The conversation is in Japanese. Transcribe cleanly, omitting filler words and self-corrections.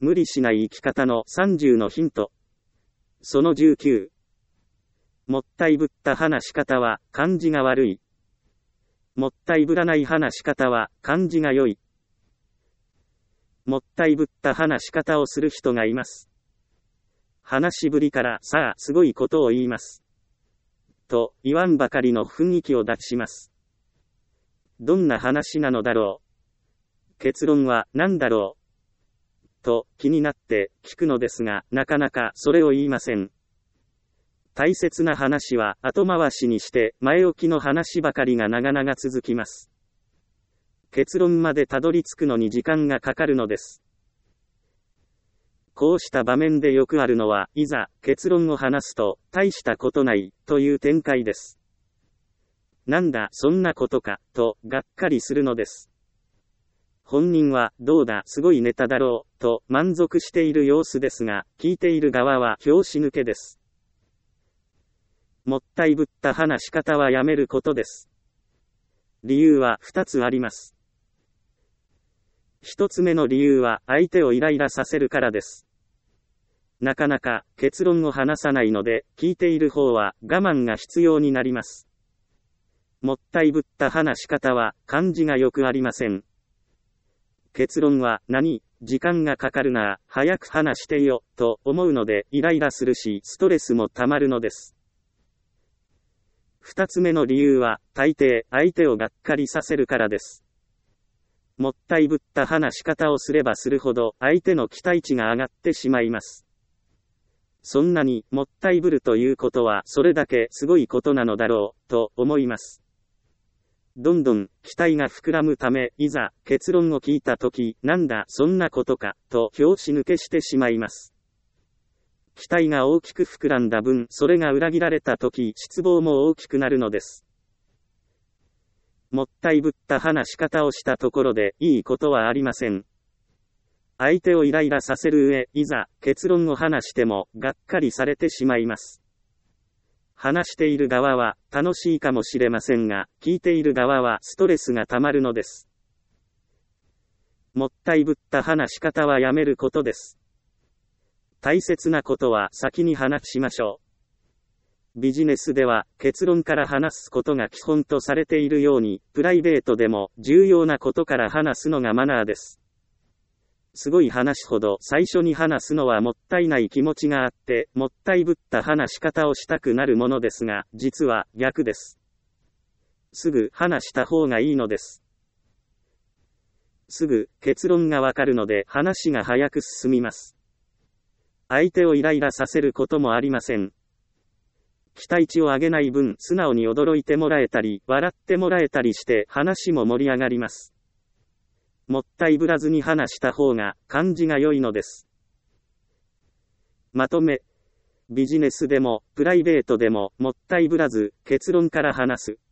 無理しない生き方の30のヒント。その19。もったいぶった話し方は感じが悪い。もったいぶらない話し方は感じが良い。もったいぶった話し方をする人がいます。話しぶりからさあすごいことを言います。と言わんばかりの雰囲気を出します。どんな話なのだろう。結論は何だろう。と気になって聞くのですが、なかなかそれを言いません。大切な話は後回しにして前置きの話ばかりが長々続きます。結論までたどり着くのに時間がかかるのです。こうした場面でよくあるのは、いざ結論を話すと大したことないという展開です。なんだそんなことかとがっかりするのです。本人はどうだすごいネタだろうと満足している様子ですが、聞いている側は拍子抜けです。もったいぶった話し方はやめることです。理由は2つあります。1つ目の理由は相手をイライラさせるからです。なかなか結論を話さないので、聞いている方は我慢が必要になります。もったいぶった話し方は感じがよくありません。結論は何、時間がかかるなあ、早く話してよ、と思うのでイライラするし、ストレスもたまるのです。2つ目の理由は、大抵相手をがっかりさせるからです。もったいぶった話し方をすればするほど、相手の期待値が上がってしまいます。そんなにもったいぶるということは、それだけすごいことなのだろう、と思います。どんどん期待が膨らむため、いざ結論を聞いたとき、なんだそんなことか、と拍子抜けしてしまいます。期待が大きく膨らんだ分、それが裏切られたとき、失望も大きくなるのです。もったいぶった話し方をしたところで、いいことはありません。相手をイライラさせる上、いざ結論を話しても、がっかりされてしまいます。話している側は楽しいかもしれませんが、聞いている側はストレスがたまるのです。もったいぶった話し方はやめることです。大切なことは先に話しましょう。ビジネスでは結論から話すことが基本とされているように、プライベートでも重要なことから話すのがマナーです。すごい話ほど最初に話すのはもったいない気持ちがあって、もったいぶった話し方をしたくなるものですが、実は逆です。すぐ話した方がいいのです。すぐ結論がわかるので話が早く進みます。相手をイライラさせることもありません。期待値を上げない分、素直に驚いてもらえたり、笑ってもらえたりして話も盛り上がります。もったいぶらずに話した方が感じが良いのです。まとめ。ビジネスでもプライベートでももったいぶらず結論から話す。